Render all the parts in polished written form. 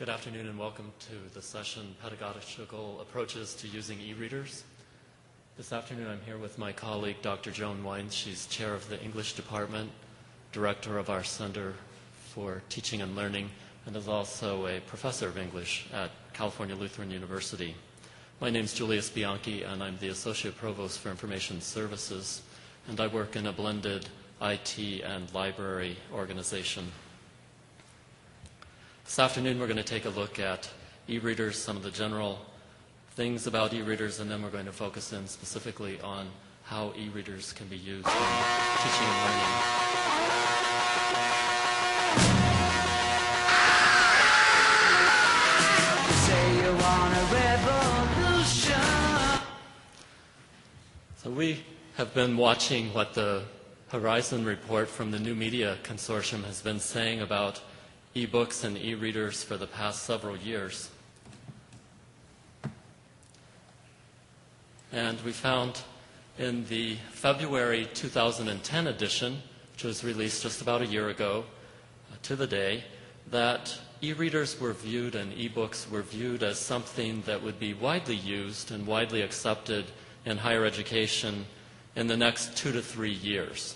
Good afternoon and welcome to the session, Pedagogical Approaches to Using E-Readers. This afternoon I'm here with my colleague, Dr. Joan Wines. She's chair of the English department, director of our Center for Teaching and Learning, and is also a professor of English at California Lutheran University. My name's Julius Bianchi, and I'm the Associate Provost for Information Services, and I work in a blended IT and library organization. This afternoon we're going to take a look at e-readers, some of the general things about e-readers, and then we're going to focus in specifically on how e-readers can be used in teaching and learning. You say you want a revolution. So we have been watching what the Horizon report from the New Media Consortium has been saying about e-books and e-readers for the past several years. And we found in the February 2010 edition, which was released just about a year ago to the day, that e-readers were viewed and e-books were viewed as something that would be widely used and widely accepted in higher education in the next 2 to 3 years.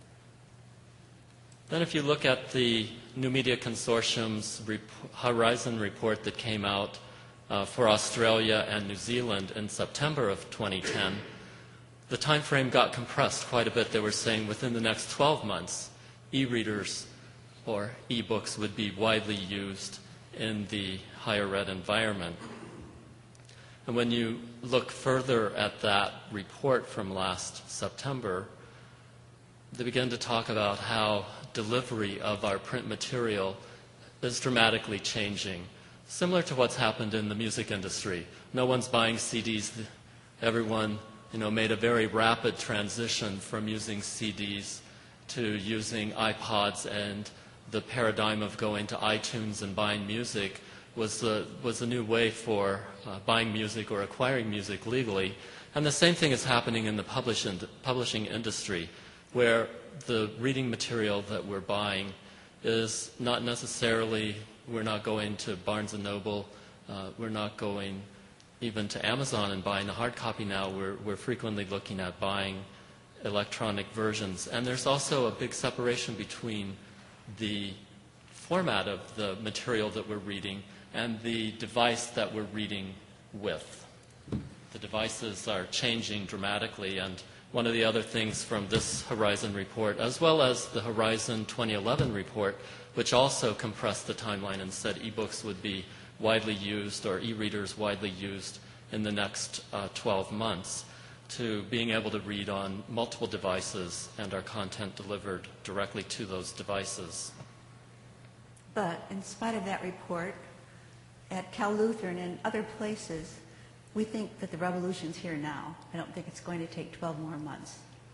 Then if you look at the New Media Consortium's Horizon report that came out for Australia and New Zealand in September of 2010, the time frame got compressed quite a bit. They were saying within the next 12 months, e-readers or e-books would be widely used in the higher ed environment. And when you look further at that report from last September, they begin to talk about how delivery of our print material is dramatically changing, similar to what's happened in the music industry. No one's buying CDs. Everyone, made a very rapid transition from using CDs to using iPods, and the paradigm of going to iTunes and buying music was a new way for buying music or acquiring music legally. And the same thing is happening in the publishing industry, where the reading material that we're buying is not necessarily, we're not going to Barnes & Noble, we're not going even to Amazon and buying a hard copy now. We're frequently looking at buying electronic versions. And there's also a big separation between the format of the material that we're reading and the device that we're reading with. The devices are changing dramatically, and one of the other things from this Horizon report, as well as the Horizon 2011 report, which also compressed the timeline and said e-books would be widely used, or e-readers widely used in the next 12 months, to being able to read on multiple devices and our content delivered directly to those devices. But in spite of that report, at Cal Lutheran and other places, we think that the revolution's here now. I don't think it's going to take 12 more months.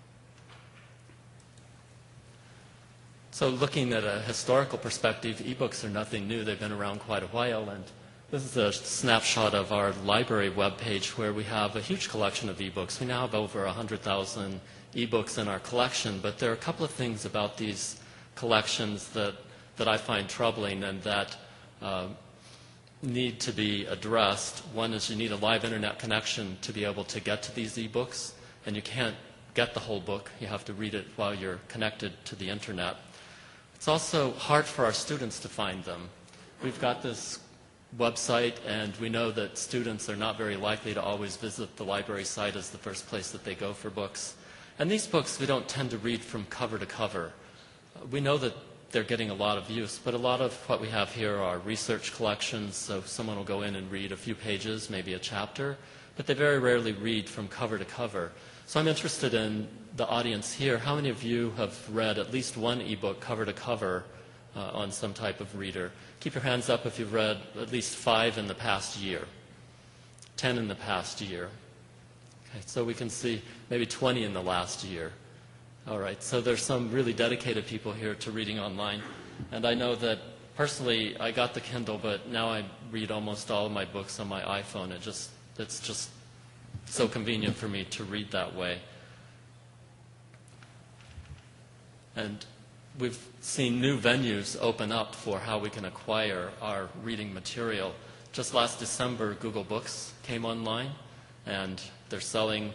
So looking at a historical perspective, e-books are nothing new. They've been around quite a while, and this is a snapshot of our library webpage where we have a huge collection of e-books. We now have over 100,000 e-books in our collection, but there are a couple of things about these collections that I find troubling and that need to be addressed. One is you need a live internet connection to be able to get to these e-books, and you can't get the whole book. You have to read it while you're connected to the internet. It's also hard for our students to find them. We've got this website, and we know that students are not very likely to always visit the library site as the first place that they go for books. And these books we don't tend to read from cover to cover. We know that they're getting a lot of use, but a lot of what we have here are research collections, so someone will go in and read a few pages, maybe a chapter, but they very rarely read from cover to cover. So I'm interested in the audience here. How many of you have read at least one e-book cover to cover on some type of reader? Keep your hands up if you've read at least 5 in the past year, 10 in the past year. Okay, so we can see maybe 20 in the last year. All right, so there's some really dedicated people here to reading online. And I know that personally I got the Kindle, but now I read almost all of my books on my iPhone. It's just so convenient for me to read that way. And we've seen new venues open up for how we can acquire our reading material. Just last December, Google Books came online, and they're selling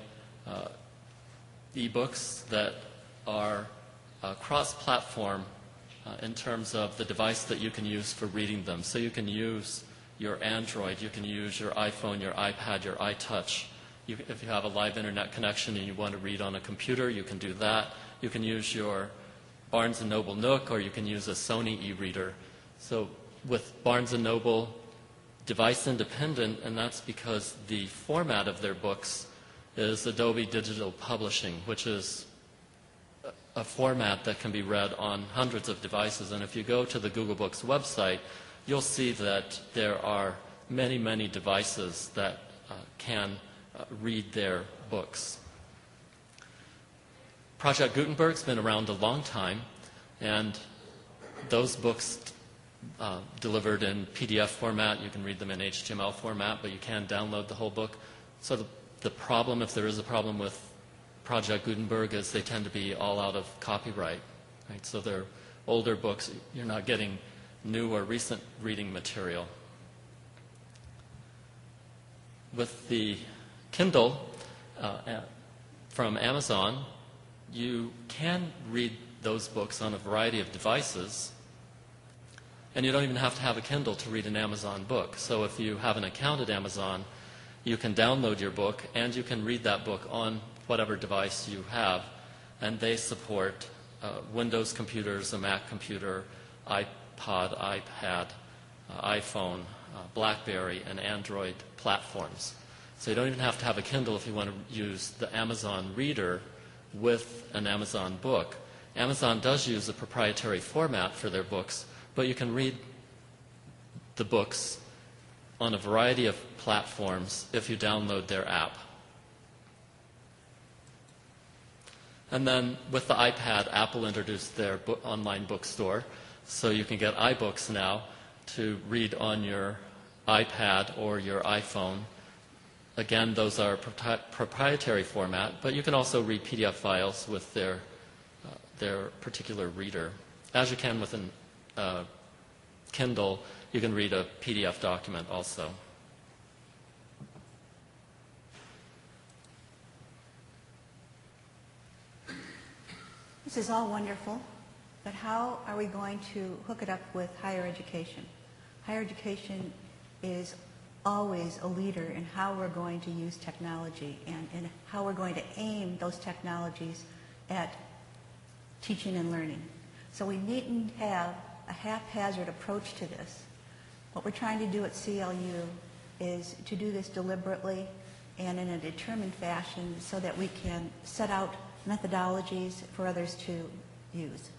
e-books that are cross-platform in terms of the device that you can use for reading them. So you can use your Android, you can use your iPhone, your iPad, your iTouch. If you have a live internet connection and you want to read on a computer, you can do that. You can use your Barnes & Noble Nook, or you can use a Sony e-reader. So with Barnes & Noble, device independent, and that's because the format of their books is Adobe Digital Publishing, which is a format that can be read on hundreds of devices. And if you go to the Google Books website, you'll see that there are many, many devices that can read their books. Project Gutenberg's been around a long time, and those books delivered in PDF format. You can read them in HTML format, but you can download the whole book. So the problem, if there is a problem with Project Gutenberg, is they tend to be all out of copyright. Right? So they're older books. You're not getting new or recent reading material. With the Kindle from Amazon, you can read those books on a variety of devices, and you don't even have to have a Kindle to read an Amazon book. So if you have an account at Amazon, you can download your book, and you can read that book on whatever device you have. And they support Windows computers, a Mac computer, iPod, iPad, iPhone, BlackBerry, and Android platforms. So you don't even have to have a Kindle if you want to use the Amazon Reader with an Amazon book. Amazon does use a proprietary format for their books, but you can read the books on a variety of platforms if you download their app. And then with the iPad, Apple introduced their online bookstore, so you can get iBooks now to read on your iPad or your iPhone. Again, those are proprietary format, but you can also read PDF files with their particular reader. As you can with a Kindle, you can read a PDF document also. This is all wonderful, but how are we going to hook it up with higher education? Higher education is always a leader in how we're going to use technology and how we're going to aim those technologies at teaching and learning. So we needn't have a haphazard approach to this. What we're trying to do at CLU is to do this deliberately and in a determined fashion so that we can set out methodologies for others to use.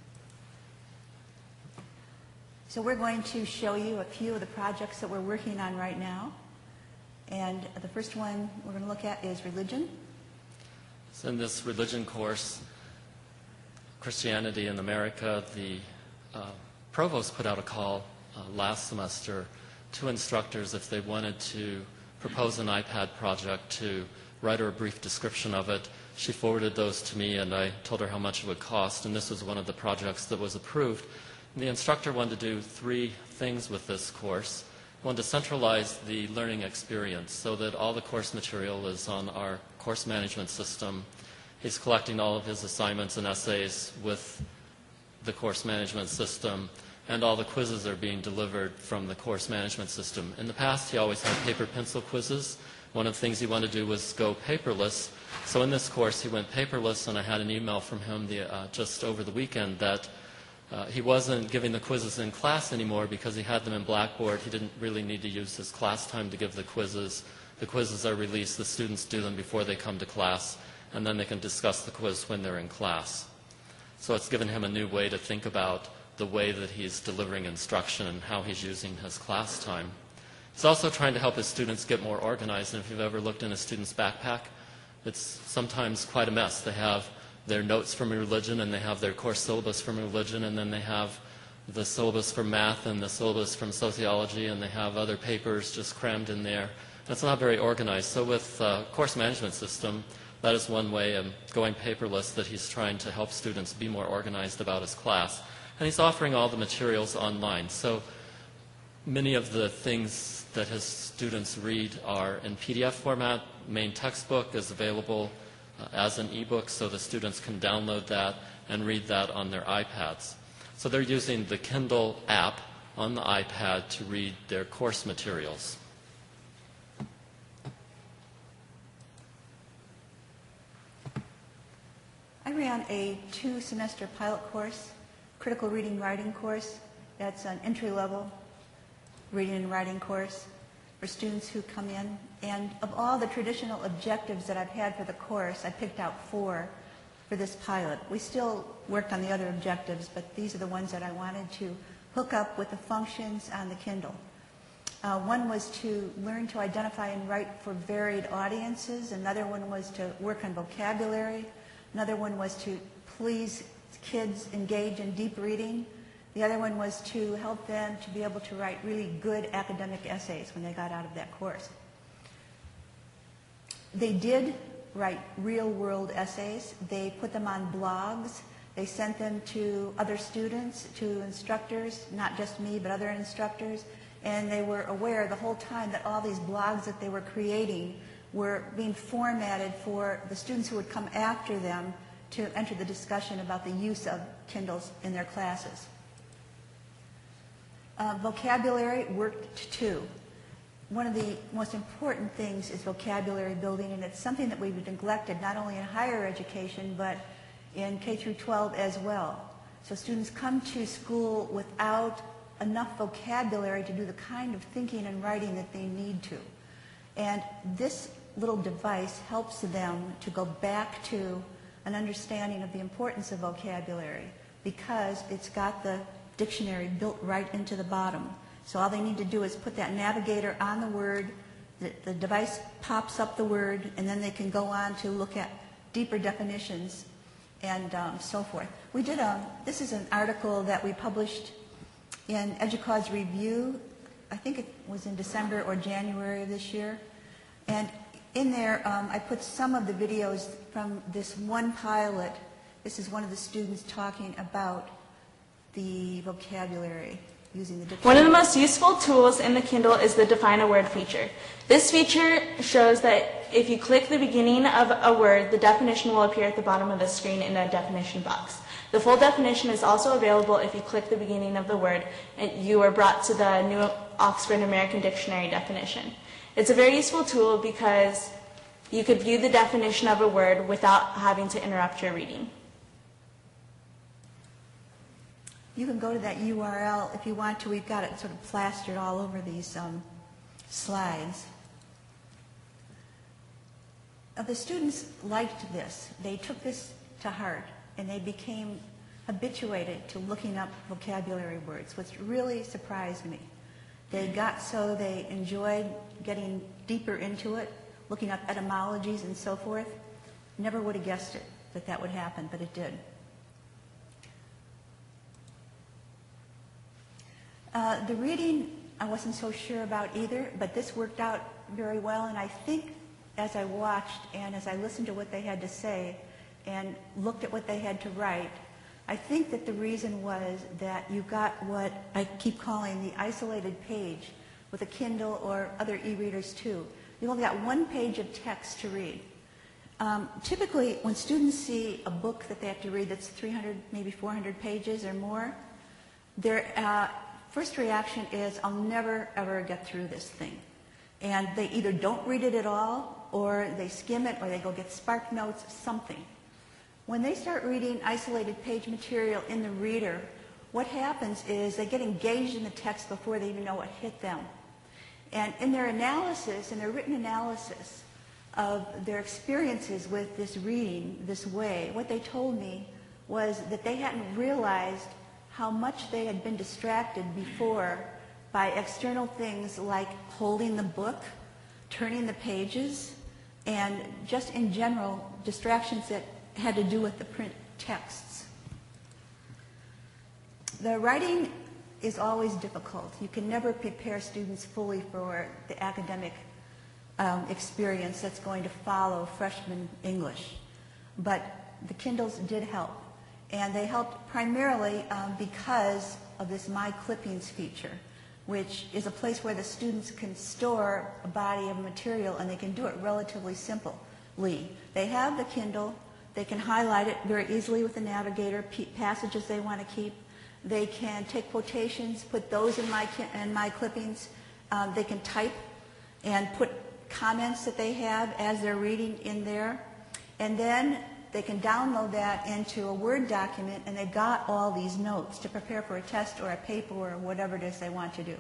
So we're going to show you a few of the projects that we're working on right now. And the first one we're going to look at is religion. So in this religion course, Christianity in America, the provost put out a call last semester to instructors if they wanted to propose an iPad project to write her a brief description of it. She forwarded those to me, and I told her how much it would cost, and this was one of the projects that was approved. The instructor wanted to do 3 things with this course. Wanted to centralize the learning experience so that all the course material is on our course management system. He's collecting all of his assignments and essays with the course management system, and all the quizzes are being delivered from the course management system. In the past, he always had paper pencil quizzes. One of the things he wanted to do was go paperless. So in this course, he went paperless, and I had an email from him just over the weekend that he wasn't giving the quizzes in class anymore because he had them in Blackboard. He didn't really need to use his class time to give the quizzes. The quizzes are released. The students do them before they come to class, and then they can discuss the quiz when they're in class. So it's given him a new way to think about the way that he's delivering instruction and how he's using his class time. He's also trying to help his students get more organized, and if you've ever looked in a student's backpack, it's sometimes quite a mess. They have their notes from religion, and they have their course syllabus from religion, and then they have the syllabus from math and the syllabus from sociology, and they have other papers just crammed in there. And it's not very organized. So with course management system, that is one way, going paperless, that he's trying to help students be more organized about his class. And he's offering all the materials online. So many of the things that his students read are in PDF format. Main textbook is available as an ebook, so the students can download that and read that on their iPads. So they're using the Kindle app on the iPad to read their course materials. I ran a 2-semester pilot course, critical reading writing course. That's an entry-level reading and writing course for students who come in. And of all the traditional objectives that I've had for the course, I picked out 4 for this pilot. We still worked on the other objectives, but these are the ones that I wanted to hook up with the functions on the Kindle. One was to learn to identify and write for varied audiences. Another one was to work on vocabulary. Another one was to please kids engage in deep reading. The other one was to help them to be able to write really good academic essays when they got out of that course. They did write real-world essays. They put them on blogs. They sent them to other students, to instructors, not just me, but other instructors. And they were aware the whole time that all these blogs that they were creating were being formatted for the students who would come after them to enter the discussion about the use of Kindles in their classes. Vocabulary worked too. One of the most important things is vocabulary building, and it's something that we've neglected not only in higher education, but in K through 12 as well. So students come to school without enough vocabulary to do the kind of thinking and writing that they need to. And this little device helps them to go back to an understanding of the importance of vocabulary because it's got the dictionary built right into the bottom. So all they need to do is put that navigator on the word, the device pops up the word, and then they can go on to look at deeper definitions and so forth. We did this is an article that we published in EDUCAUSE Review. I think it was in December or January of this year. And in there, I put some of the videos from this one pilot. This is one of the students talking about the vocabulary using the dictionary. One of the most useful tools in the Kindle is the Define a Word feature. This feature shows that if you click the beginning of a word, the definition will appear at the bottom of the screen in a definition box. The full definition is also available if you click the beginning of the word and you are brought to the New Oxford American Dictionary definition. It's a very useful tool because you could view the definition of a word without having to interrupt your reading. You can go to that URL if you want to. We've got it sort of plastered all over these slides. The students liked this. They took this to heart, and they became habituated to looking up vocabulary words, which really surprised me. They enjoyed getting deeper into it, looking up etymologies and so forth. Never would have guessed it, that would happen, but it did. The reading, I wasn't so sure about either, but this worked out very well, and I think as I watched and as I listened to what they had to say and looked at what they had to write, I think that the reason was that you got what I keep calling the isolated page with a Kindle or other e-readers too. You've only got one page of text to read. Typically, when students see a book that they have to read that's 300, maybe 400 pages or more, their first reaction is, I'll never, ever get through this thing. And they either don't read it at all, or they skim it, or they go get Spark Notes, something. When they start reading isolated page material in the reader, what happens is they get engaged in the text before they even know what hit them. And in their analysis, in their written analysis of their experiences with this reading this way, what they told me was that they hadn't realized how much they had been distracted before by external things like holding the book, turning the pages, and just in general, distractions that had to do with the print texts. The writing is always difficult. You can never prepare students fully for the academic experience that's going to follow freshman English. But the Kindles did help. And they helped primarily because of this My Clippings feature, which is a place where the students can store a body of material, and they can do it relatively simply. They have the Kindle. They can highlight it very easily with the navigator, passages they want to keep. They can take quotations, put those in My Clippings. They can type and put comments that they have as they're reading in there. And then they can download that into a Word document, and they've got all these notes to prepare for a test or a paper or whatever it is they want to do.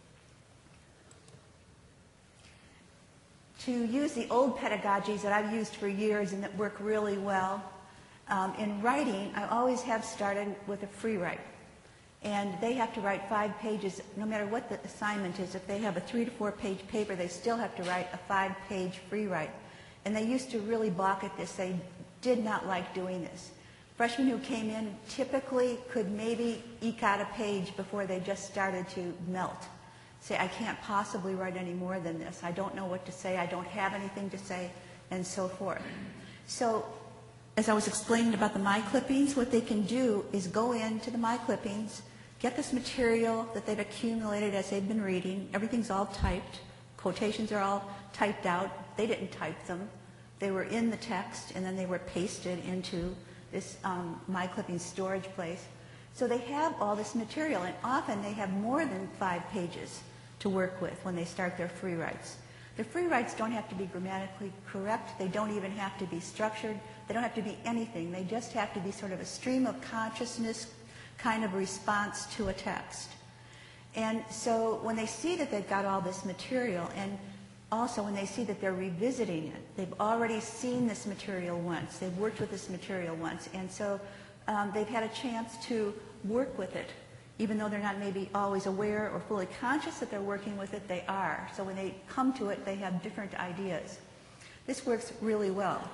To use the old pedagogies that I've used for years and that work really well, in writing, I always have started with a free write. And they have to write 5 pages, no matter what the assignment is. If they have a 3 to 4 page paper, they still have to write a 5-page free write. And they used to really balk at this. They did not like doing this. Freshmen who came in typically could maybe eke out a page before they just started to melt. Say, I can't possibly write any more than this. I don't know what to say. I don't have anything to say, and so forth. So, as I was explaining about the My Clippings, what they can do is go into the My Clippings, get this material that they've accumulated as they've been reading. Everything's all typed. Quotations are all typed out. They didn't type them. They were in the text, and then they were pasted into this My Clippings storage place. So they have all this material, and often they have more than 5 pages to work with when they start their free writes. The free writes don't have to be grammatically correct. They don't even have to be structured. They don't have to be anything. They just have to be sort of a stream of consciousness kind of response to a text. And so when they see that they've got all this material, and also when they see that they're revisiting it, they've already seen this material once, they've worked with this material once, and so they've had a chance to work with it. Even though they're not maybe always aware or fully conscious that they're working with it, they are. So when they come to it, they have different ideas. This works really well.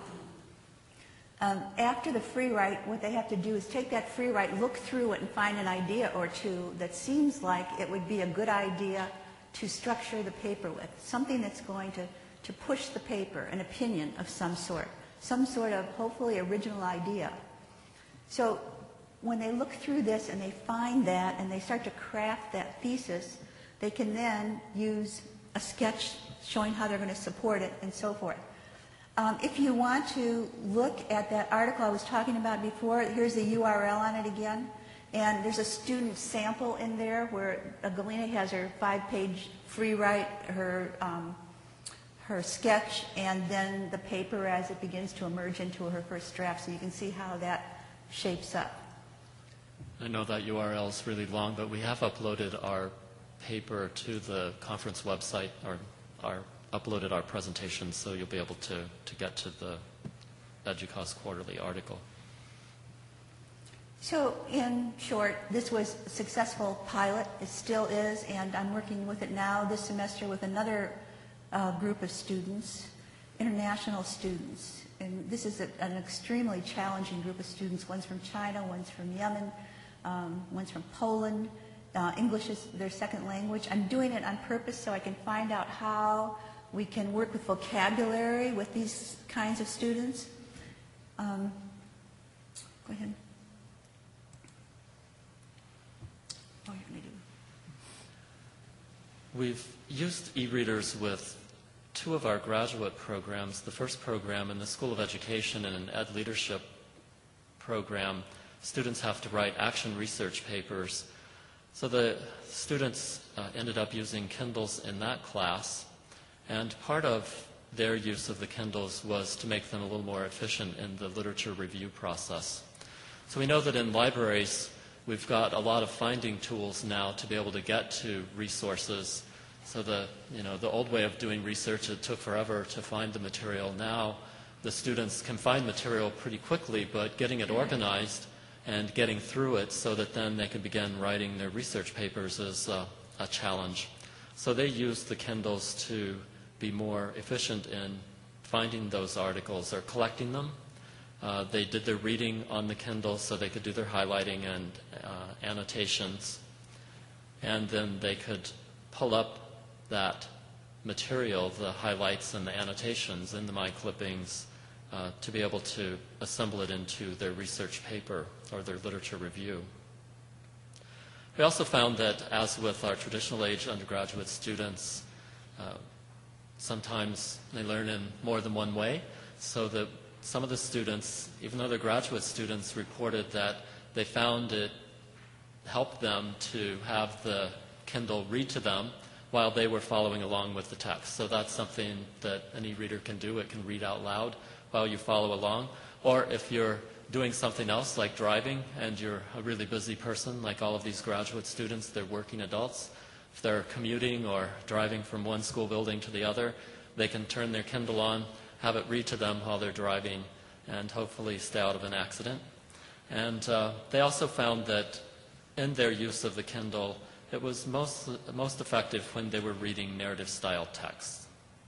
After the free write, what they have to do is take that free write, look through it, and find an idea or two that seems like it would be a good idea to structure the paper with. Something that's going to push the paper, an opinion of some sort of hopefully original idea. So when they look through this and they find that and they start to craft that thesis, they can then use a sketch showing how they're going to support it and so forth. If you want to look at that article I was talking about before, here's the URL on it again. And there's a student sample in there where Galena has her 5-page free write, her sketch, and then the paper as it begins to emerge into her first draft. So you can see how that shapes up. I know that URL is really long, but we have uploaded our paper to the conference website, or uploaded our presentation, so you'll be able to get to the EDUCAUSE quarterly article. So in short, this was a successful pilot. It still is, and I'm working with it now this semester with another group of students, international students. And this is an extremely challenging group of students. One's from China, one's from Yemen, one's from Poland. English is their second language. I'm doing it on purpose so I can find out how we can work with vocabulary with these kinds of students. Go ahead. Oh, you're going to do. We've used e-readers with 2 of our graduate programs. The first program in the School of Education and an Ed Leadership program, students have to write action research papers. So the students ended up using Kindles in that class, and part of their use of the Kindles was to make them a little more efficient in the literature review process. So we know that in libraries, we've got a lot of finding tools now to be able to get to resources. So the old way of doing research, it took forever to find the material. Now the students can find material pretty quickly, but getting it organized and getting through it so that then they can begin writing their research papers is a challenge. So they use the Kindles to be more efficient in finding those articles or collecting them. They did their reading on the Kindle so they could do their highlighting and annotations. And then they could pull up that material, the highlights and the annotations in the My Clippings, to be able to assemble it into their research paper or their literature review. We also found that, as with our traditional age undergraduate students, sometimes they learn in more than one way, so that some of the students, even though they're graduate students, reported that they found it helped them to have the Kindle read to them while they were following along with the text. So that's something that any reader can do. It can read out loud while you follow along. Or if you're doing something else like driving and you're a really busy person, like all of these graduate students, they're working adults. If they're commuting or driving from one school building to the other, they can turn their Kindle on, have it read to them while they're driving, and hopefully stay out of an accident. And they also found that in their use of the Kindle, it was most effective when they were reading narrative-style texts.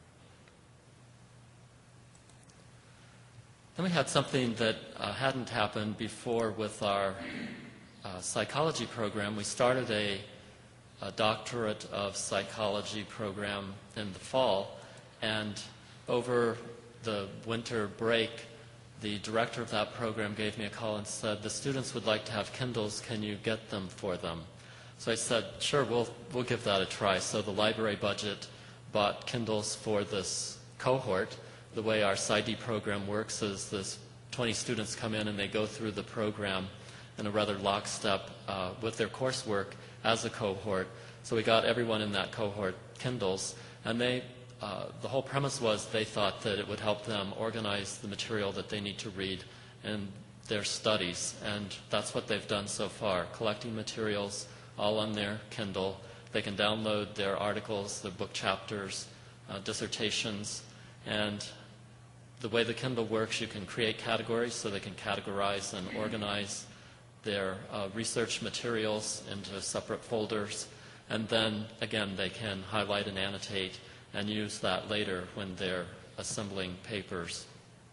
Then we had something that hadn't happened before with our psychology program. We started a doctorate of psychology program in the fall, and over the winter break, the director of that program gave me a call and said, the students would like to have Kindles, can you get them for them? So I said, sure, we'll give that a try. So the library budget bought Kindles for this cohort. The way our PsyD program works is this 20 students come in and they go through the program in a rather lockstep with their coursework as a cohort. So we got everyone in that cohort Kindles, and the whole premise was they thought that it would help them organize the material that they need to read in their studies, and that's what they've done so far, collecting materials all on their Kindle. They can download their articles, their book chapters, dissertations, and the way the Kindle works, you can create categories so they can categorize and organize their research materials into separate folders, and then again they can highlight and annotate and use that later when they're assembling papers.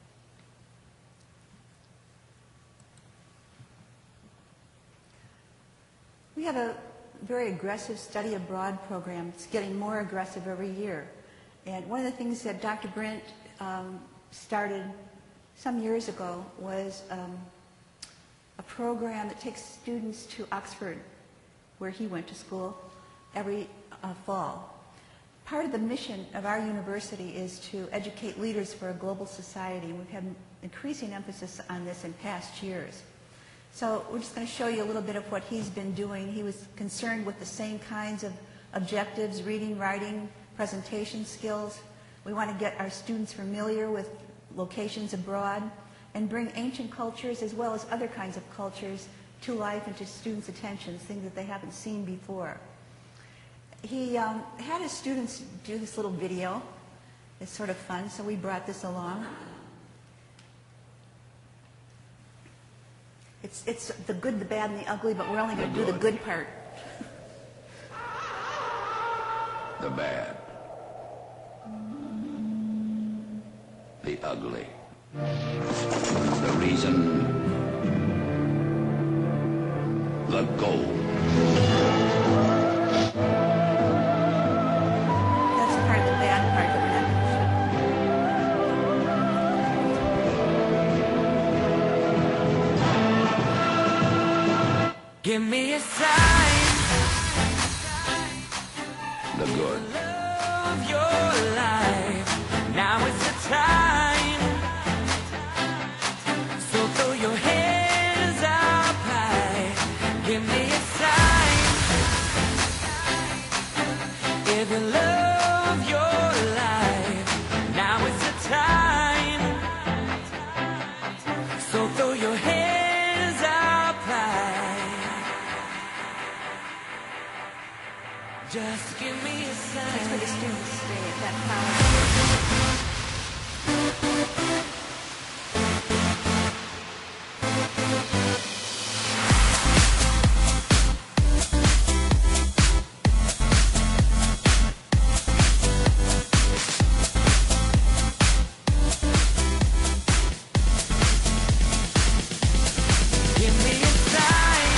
We have a very aggressive study abroad program. It's getting more aggressive every year. And one of the things that Dr. Brent started some years ago was a program that takes students to Oxford, where he went to school, every fall. Part of the mission of our university is to educate leaders for a global society. We've had increasing emphasis on this in past years. So we're just going to show you a little bit of what he's been doing. He was concerned with the same kinds of objectives, reading, writing, presentation skills. We want to get our students familiar with locations abroad and bring ancient cultures as well as other kinds of cultures to life and to students' attention, things that they haven't seen before. He had his students do this little video. It's sort of fun, so we brought this along. It's the good, the bad, and the ugly, but we're only going to do the good part. The bad. The ugly. The reason. The goal. That's part of the bad part that we're not going to show. Give me a sign. The good. Love your life. Now is the time. So throw your hands up high. Give me a sign. If you love your life, now is the time. So throw your hands up high. Just give me a sign. That's where the students stay at that college. Give me a sign.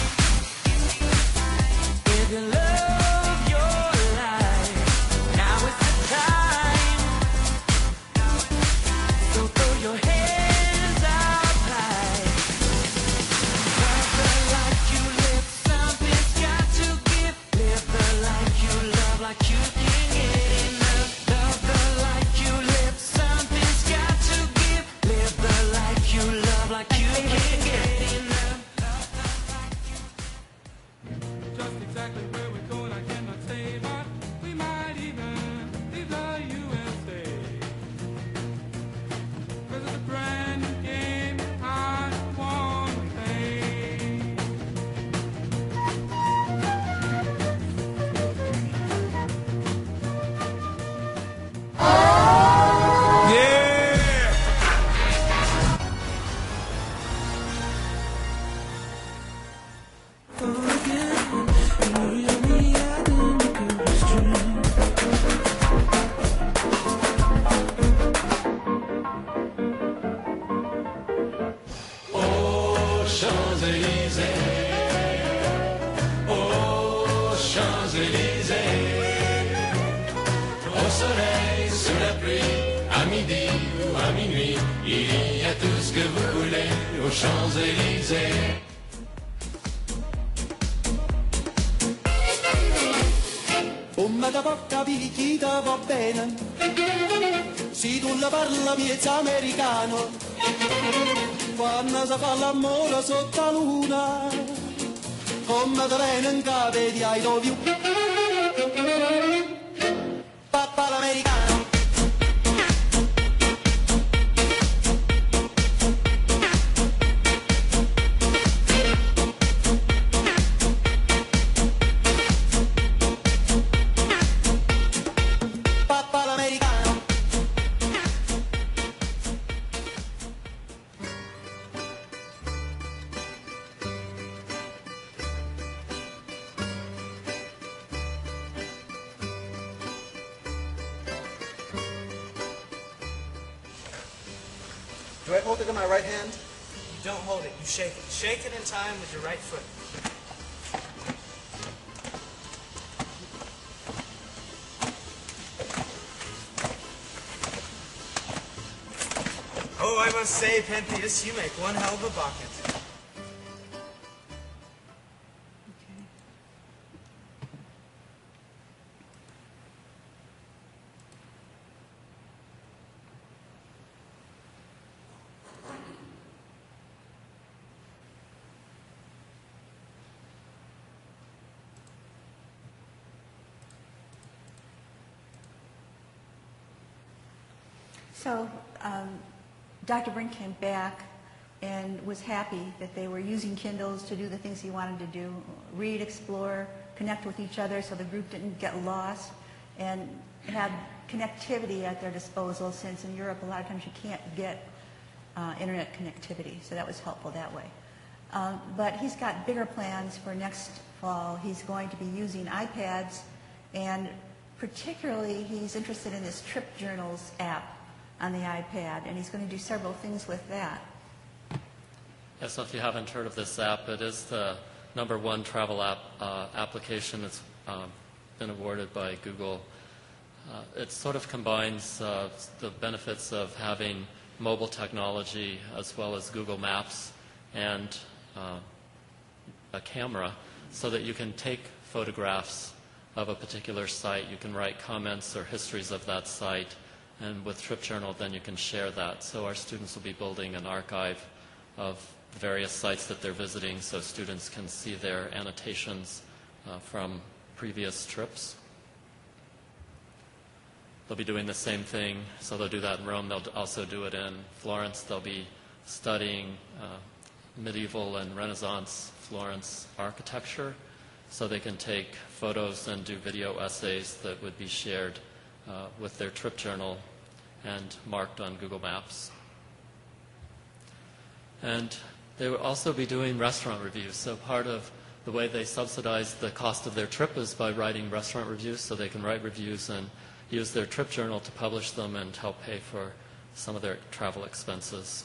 If you love your life, now is Au soleil, sous la pluie, à midi ou à minuit, il y a tout ce que vous voulez aux Champs-Élysées. Come da porta picchita va bene, se tu la parla miezza americano, quando si fa l'amore sotto la luna, come da bene in capo di I love you, papà l'americano. Do I hold it in my right hand? You don't hold it, you shake it. Shake it in time with your right foot. Oh, I must say, Pentheus, you make one hell of a bucket. So Dr. Brink came back and was happy that they were using Kindles to do the things he wanted to do, read, explore, connect with each other so the group didn't get lost, and have connectivity at their disposal, since in Europe a lot of times you can't get internet connectivity, so that was helpful that way. But he's got bigger plans for next fall. He's going to be using iPads, and particularly he's interested in this Trip Journals app on the iPad, and he's going to do several things with that. Yes, so if you haven't heard of this app, it is the #1 travel app application that's been awarded by Google. It sort of combines the benefits of having mobile technology as well as Google Maps and a camera, so that you can take photographs of a particular site. You can write comments or histories of that site, and with Trip Journal then you can share that. So our students will be building an archive of various sites that they're visiting, so students can see their annotations from previous trips. They'll be doing the same thing, so they'll do that in Rome. They'll also do it in Florence. They'll be studying medieval and Renaissance Florence architecture, so they can take photos and do video essays that would be shared with their Trip Journal and marked on Google Maps. And they will also be doing restaurant reviews. So part of the way they subsidize the cost of their trip is by writing restaurant reviews, so they can write reviews and use their Trip Journal to publish them and help pay for some of their travel expenses.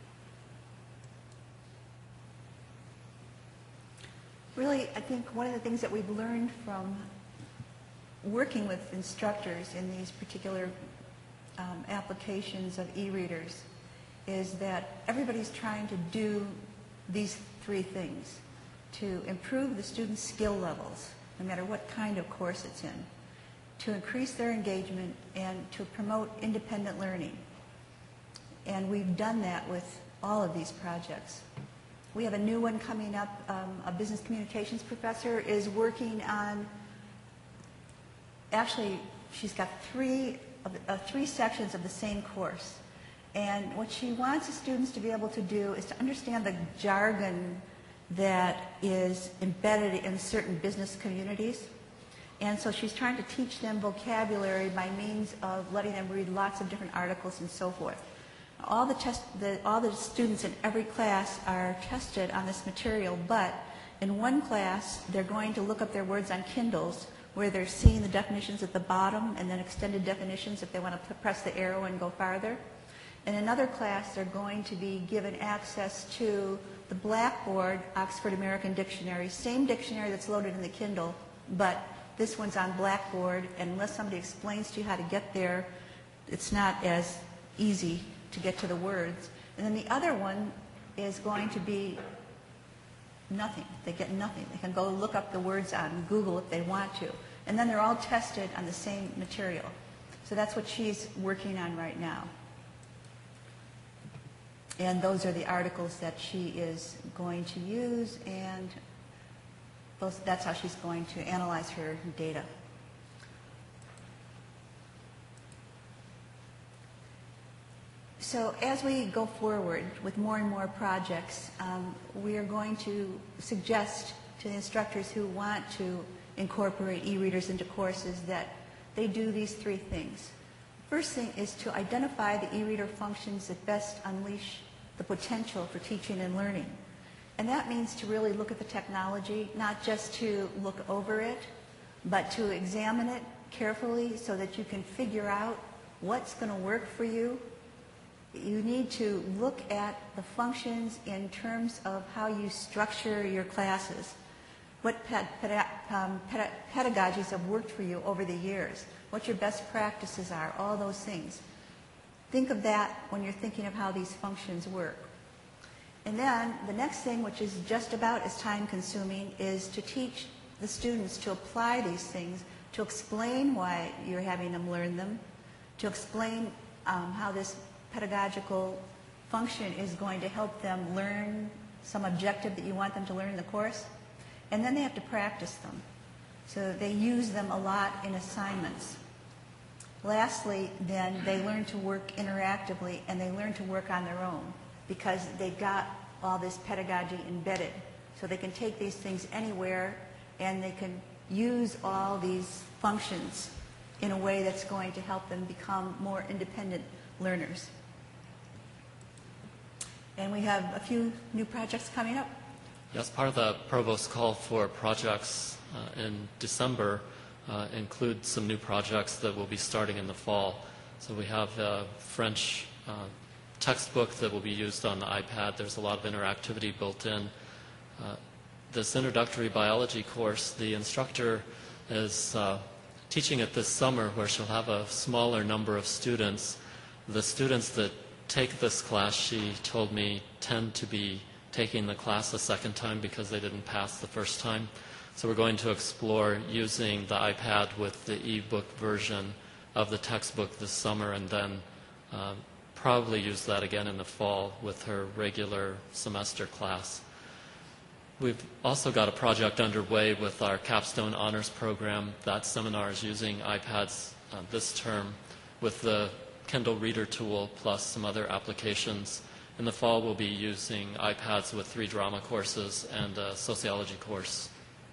Really, I think one of the things that we've learned from working with instructors in these particular applications of e-readers is that everybody's trying to do these three things: to improve the students' skill levels, no matter what kind of course it's in, to increase their engagement, and to promote independent learning. And we've done that with all of these projects. We have a new one coming up. A business communications professor is working on, actually, she's got three sections of the same course. And what she wants the students to be able to do is to understand the jargon that is embedded in certain business communities. And so she's trying to teach them vocabulary by means of letting them read lots of different articles and so forth. All the students in every class are tested on this material, but in one class they're going to look up their words on Kindles, where they're seeing the definitions at the bottom and then extended definitions if they want to press the arrow and go farther. In another class, they're going to be given access to the Blackboard Oxford American Dictionary, same dictionary that's loaded in the Kindle, but This one's on Blackboard, and unless somebody explains to you how to get there, it's not as easy to get to the words. And then the other one is going to be nothing. They get nothing. They can go look up the words on Google if they want to. And then they're all tested on the same material. So that's what she's working on right now. And those are the articles that she is going to use, and that's how she's going to analyze her data. So as we go forward with more and more projects, we are going to suggest to the instructors who want to incorporate e-readers into courses that they do these three things. First thing is to identify the e-reader functions that best unleash the potential for teaching and learning. And that means to really look at the technology, not just to look over it, but to examine it carefully so that you can figure out what's going to work for you. You need to look at the functions in terms of how you structure your classes. What pedagogies have worked for you over the years, what your best practices are, all those things. Think of that when you're thinking of how these functions work. And then the next thing, which is just about as time-consuming, is to teach the students to apply these things, to explain why you're having them learn them, to explain how this pedagogical function is going to help them learn some objective that you want them to learn in the course. And then they have to practice them. So they use them a lot in assignments. Lastly, then, they learn to work interactively, and they learn to work on their own because they've got all this pedagogy embedded. So they can take these things anywhere, and they can use all these functions in a way that's going to help them become more independent learners. And we have a few new projects coming up. Yes, part of the Provost's call for projects in December include some new projects that will be starting in the fall. So we have a French textbook that will be used on the iPad. There's a lot of interactivity built in. This introductory biology course, the instructor is teaching it this summer where she'll have a smaller number of students. The students that take this class, she told me, tend to be taking the class a second time because they didn't pass the first time. So we're going to explore using the iPad with the e-book version of the textbook this summer, and then probably use that again in the fall with her regular semester class. We've also got a project underway with our Capstone Honors Program. That seminar is using iPads this term with the Kindle Reader tool plus some other applications. In the fall, we'll be using iPads with 3 drama courses and a sociology course.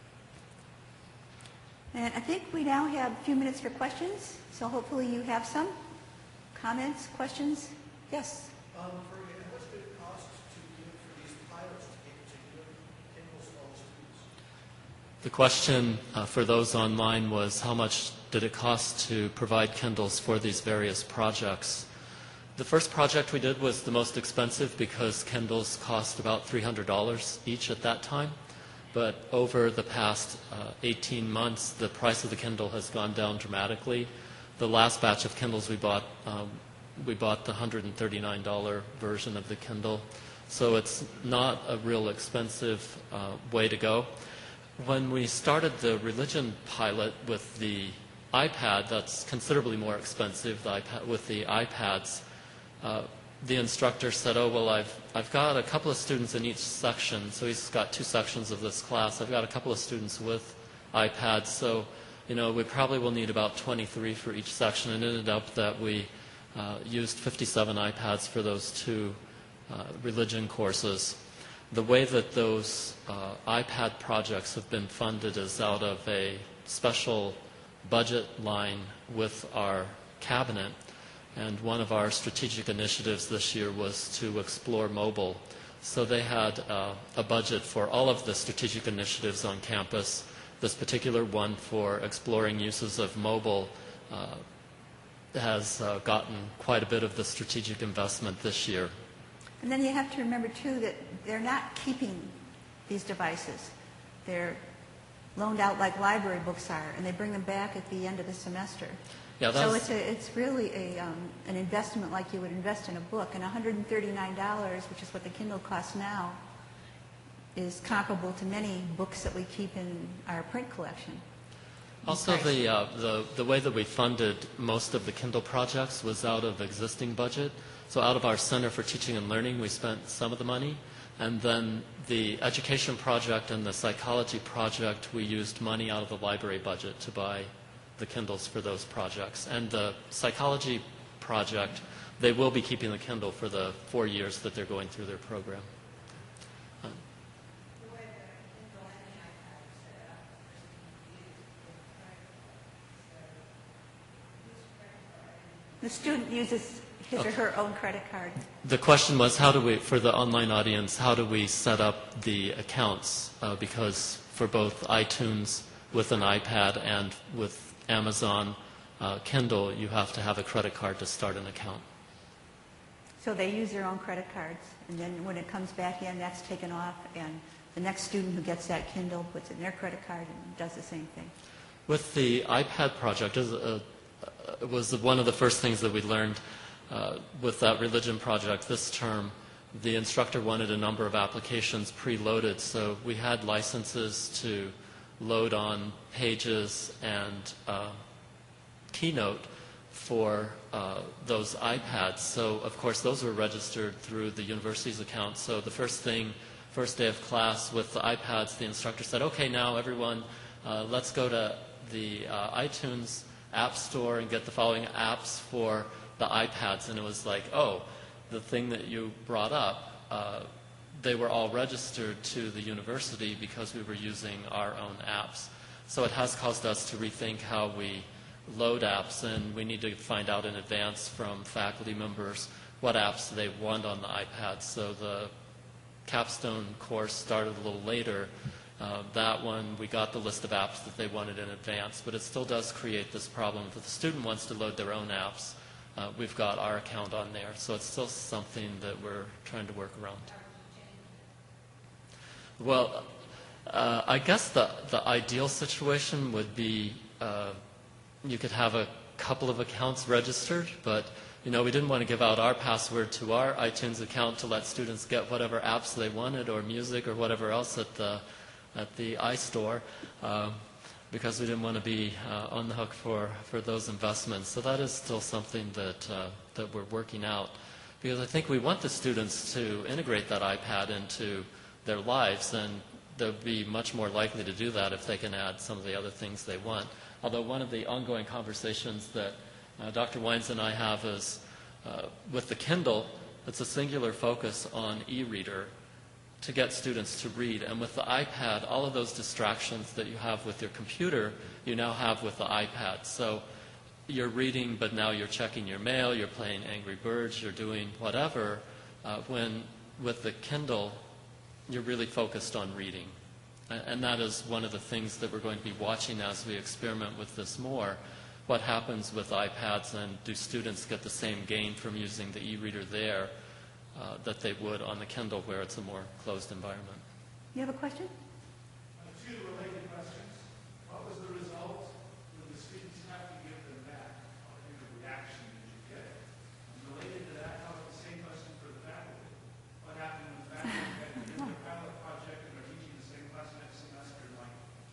And I think we now have a few minutes for questions, so hopefully you have some comments, questions. Yes? For you, how much did it cost to give for these pilots to give Kindles to all the students? The question for those online was how much did it cost to provide Kindles for these various projects? The first project we did was the most expensive because Kindles cost about $300 each at that time. But over the past 18 months, the price of the Kindle has gone down dramatically. The last batch of Kindles we bought the $139 version of the Kindle. So it's not a real expensive way to go. When we started the religion pilot with the iPad, that's considerably more expensive with the iPads. The instructor said, oh, well, I've got a couple of students in each section, so he's got 2 sections of this class. I've got a couple of students with iPads, so, we probably will need about 23 for each section. And it ended up that we used 57 iPads for those 2 religion courses. The way that those iPad projects have been funded is out of a special budget line with our cabinet. And one of our strategic initiatives this year was to explore mobile. So they had a budget for all of the strategic initiatives on campus. This particular one for exploring uses of mobile has gotten quite a bit of the strategic investment this year. And then you have to remember, too, that they're not keeping these devices. They're loaned out like library books are, and they bring them back at the end of the semester. Yeah, So that's, it's really an investment like you would invest in a book, and $139, which is what the Kindle costs now, is comparable to many books that we keep in our print collection. also the way that we funded most of the Kindle projects was out of existing budget. So out of our Center for Teaching and Learning, we spent some of the money. And then the education project and the psychology project, we used money out of the library budget to buy the Kindles for those projects. And the psychology project, they will be keeping the Kindle for the 4 years that they're going through their program. The student uses his or her own credit card. The question was, how do we, for the online audience, how do we set up the accounts? Because for both iTunes with an iPad and with Amazon Kindle, you have to have a credit card to start an account. So they use their own credit cards, and then when it comes back in, that's taken off, and the next student who gets that Kindle puts it in their credit card and does the same thing. With the iPad project, it was one of the first things that we learned with that religion project this term. The instructor wanted a number of applications preloaded, so we had licenses to load on Pages and Keynote for those iPads. So, of course, those were registered through the university's account. So the first day of class with the iPads, the instructor said, okay, now everyone, let's go to the iTunes App Store and get the following apps for the iPads. And it was like, oh, the thing that you brought up, they were all registered to the university because we were using our own apps. So it has caused us to rethink how we load apps, and we need to find out in advance from faculty members what apps they want on the iPad. So the capstone course started a little later. That one, we got the list of apps that they wanted in advance, but it still does create this problem. If the student wants to load their own apps, we've got our account on there. So it's still something that we're trying to work around. Well, I guess the ideal situation would be you could have a couple of accounts registered, but we didn't want to give out our password to our iTunes account to let students get whatever apps they wanted or music or whatever else at the iStore, because we didn't want to be on the hook for those investments. So that is still something that we're working out, because I think we want the students to integrate that iPad into their lives, and they'll be much more likely to do that if they can add some of the other things they want. Although one of the ongoing conversations that Dr. Wines and I have is with the Kindle, it's a singular focus on e-reader to get students to read. And with the iPad, all of those distractions that you have with your computer, you now have with the iPad. So you're reading, but now you're checking your mail, you're playing Angry Birds, you're doing whatever. When with the Kindle, you're really focused on reading. And that is one of the things that we're going to be watching as we experiment with this more. What happens with iPads, and do students get the same gain from using the e-reader there that they would on the Kindle, where it's a more closed environment? You have a question? Two related questions. What was the result when the students have to give them back? What kind of reaction did you get? And related to that, how about the same question for the faculty? What happened when the faculty had to do their pilot project and are teaching the same class next semester? Like,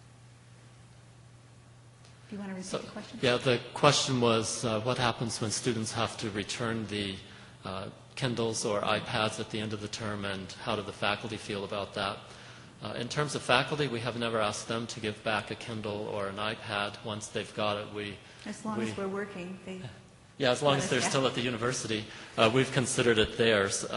Do you want to repeat the question? Yeah, the question was what happens when students have to return the Kindles or iPads at the end of the term, and how do the faculty feel about that? In terms of faculty, we have never asked them to give back a Kindle or an iPad. Once they've got it, As long as we're working, they... Yeah, as long as they're still at the university, we've considered it theirs.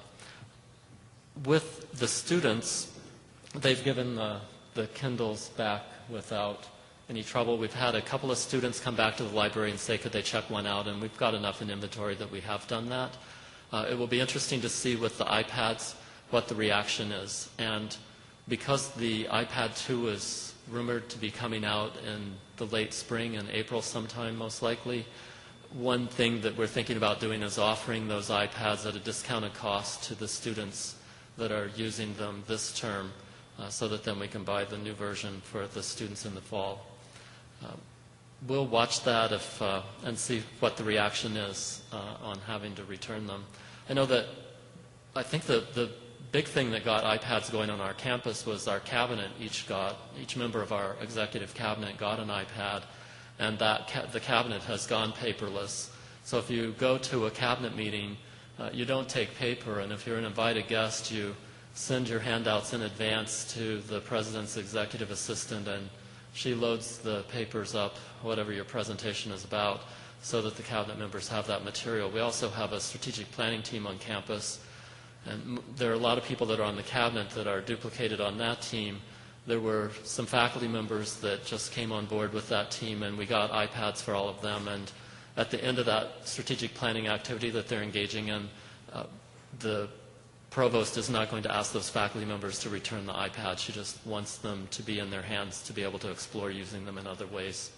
With the students, they've given the Kindles back without any trouble. We've had a couple of students come back to the library and say, could they check one out? And we've got enough in inventory that we have done that. It will be interesting to see with the iPads what the reaction is. And because the iPad 2 is rumored to be coming out in the late spring and April sometime, most likely, one thing that we're thinking about doing is offering those iPads at a discounted cost to the students that are using them this term, so that then we can buy the new version for the students in the fall. We'll watch that and see what the reaction is on having to return them. I know that I think the big thing that got iPads going on our campus was our cabinet. Each member of our executive cabinet got an iPad, and the cabinet has gone paperless. So if you go to a cabinet meeting, you don't take paper, and if you're an invited guest, you send your handouts in advance to the president's executive assistant, and she loads the papers up, whatever your presentation is about, so that the cabinet members have that material. We also have a strategic planning team on campus, and there are a lot of people that are on the cabinet that are duplicated on that team. There were some faculty members that just came on board with that team, and we got iPads for all of them. And at the end of that strategic planning activity that they're engaging in, the provost is not going to ask those faculty members to return the iPads. She just wants them to be in their hands to be able to explore using them in other ways.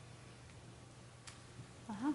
Uh-huh.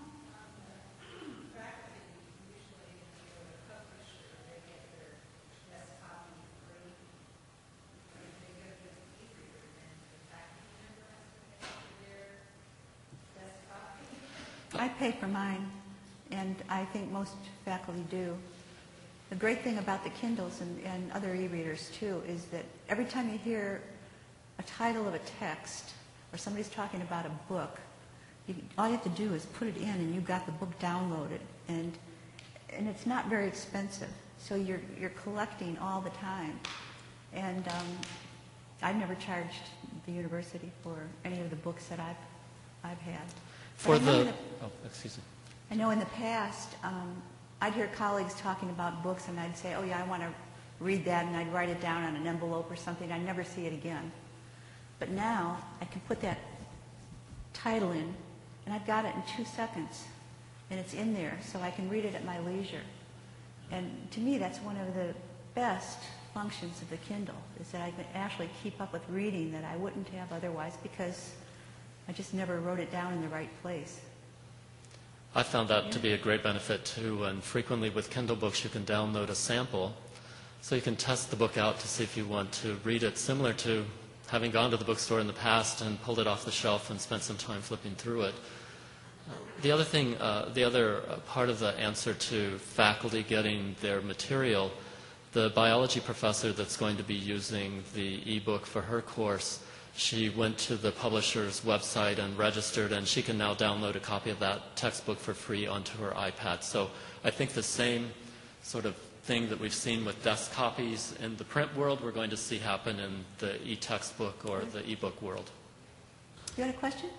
I pay for mine, and I think most faculty do. The great thing about the Kindles and other e-readers, too, is that every time you hear a title of a text or somebody's talking about a book, all you have to do is put it in, and you've got the book downloaded. And it's not very expensive, so you're collecting all the time. And I've never charged the university for any of the books that I've had. Excuse me. I know in the past, I'd hear colleagues talking about books, and I'd say, oh yeah, I want to read that, and I'd write it down on an envelope or something. I'd never see it again. But now, I can put that title in, and I've got it in 2 seconds, and it's in there, so I can read it at my leisure. And to me, that's one of the best functions of the Kindle, is that I can actually keep up with reading that I wouldn't have otherwise, because I just never wrote it down in the right place. I found that to be a great benefit too, and frequently with Kindle books you can download a sample, so you can test the book out to see if you want to read it, similar to having gone to the bookstore in the past and pulled it off the shelf and spent some time flipping through it. The other part of the answer to faculty getting their material, the biology professor that's going to be using the e-book for her course, she went to the publisher's website and registered, and she can now download a copy of that textbook for free onto her iPad. So I think the same sort of thing that we've seen with desk copies in the print world, we're going to see happen in the e-textbook or the e-book world. You had a question?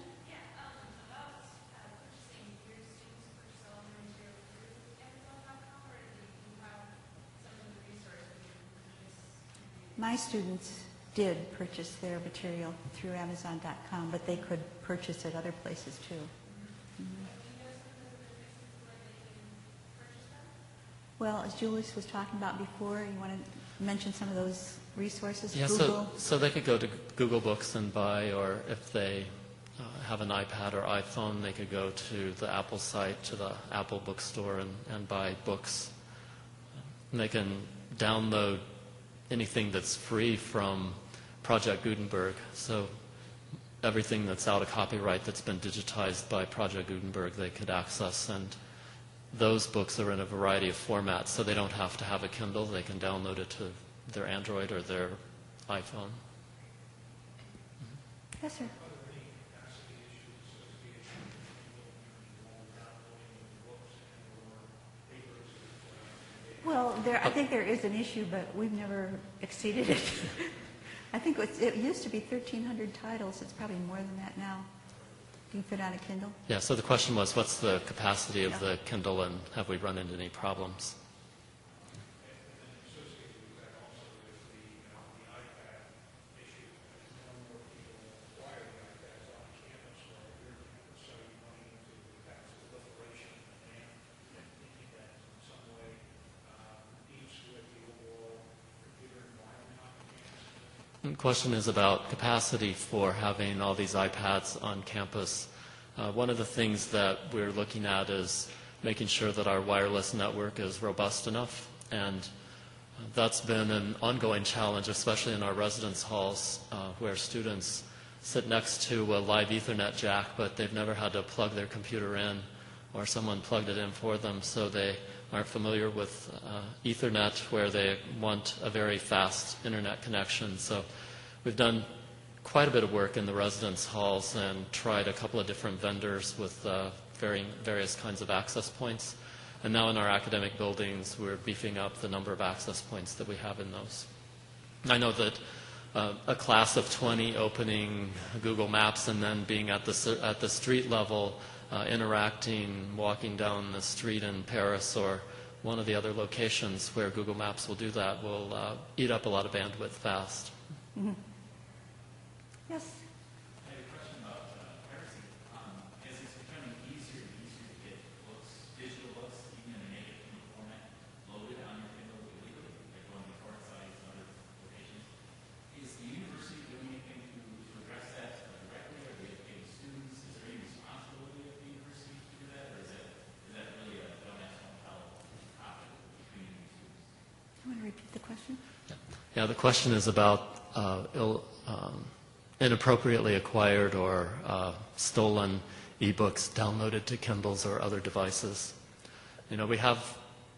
My students did purchase their material through Amazon.com, but they could purchase at other places too. Mm-hmm. Well, as Julius was talking about before, you want to mention some of those resources? Yeah, Google? so they could go to Google Books and buy, or if they have an iPad or iPhone, they could go to the Apple site, to the Apple bookstore, and buy books. And they can download anything that's free from Project Gutenberg. So everything that's out of copyright that's been digitized by Project Gutenberg, they could access. And those books are in a variety of formats, so they don't have to have a Kindle. They can download it to their Android or their iPhone. Yes, sir. Well, I think there is an issue, but we've never exceeded it. I think it used to be 1,300 titles. It's probably more than that now. You can fit on a Kindle? Yeah, so the question was, what's the capacity of the Kindle, and have we run into any problems? The question is about capacity for having all these iPads on campus. One of the things that we're looking at is making sure that our wireless network is robust enough. And That's been an ongoing challenge, especially in our residence halls, where students sit next to a live Ethernet jack, but they've never had to plug their computer in, or someone plugged it in for them, so they aren't familiar with Ethernet, where they want a very fast internet connection. So we've done quite a bit of work in the residence halls and tried a couple of different vendors with various kinds of access points. And now in our academic buildings, we're beefing up the number of access points that we have in those. I know that a class of 20 opening Google Maps and then being at the street level, interacting, walking down the street in Paris or one of the other locations where Google Maps will do that will eat up a lot of bandwidth fast. Mm-hmm. Yes? I have a question about piracy. As it's becoming easier and easier to get books, digital books, even in a negative Kindle format, loaded on your Kindle illegally, like going to court sites and other locations, is the university doing anything to address that directly? Are they educating students? Is there any responsibility of the university to do that? Or is that really a don't ask, don't tell topic between students? You want to repeat the question? Yeah, the question is about inappropriately acquired or stolen ebooks downloaded to Kindles or other devices. You know, we have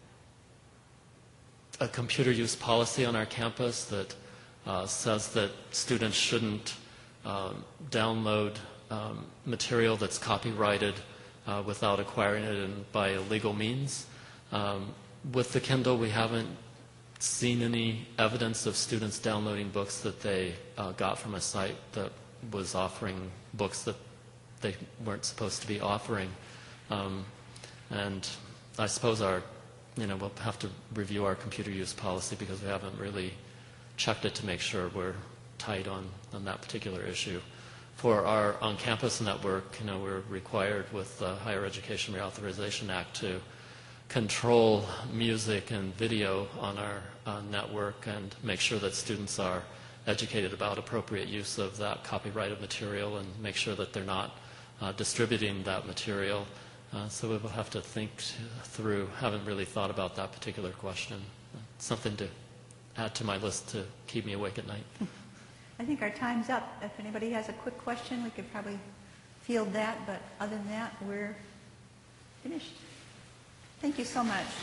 a computer use policy on our campus that says that students shouldn't download material that's copyrighted without acquiring it by illegal means. With the Kindle, we haven't seen any evidence of students downloading books that they got from a site that was offering books that they weren't supposed to be offering. And I suppose we'll have to review our computer use policy because we haven't really checked it to make sure we're tight on that particular issue. For our on-campus network, we're required with the Higher Education Reauthorization Act to control music and video on our network and make sure that students are educated about appropriate use of that copyrighted material and make sure that they're not distributing that material. So we will have to think through. Haven't really thought about that particular question. Something to add to my list to keep me awake at night. I think our time's up. If anybody has a quick question, we could probably field that, but other than that, we're finished. Thank you so much.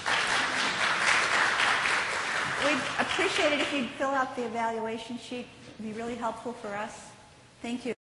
We'd appreciate it if you'd fill out the evaluation sheet. It would be really helpful for us. Thank you.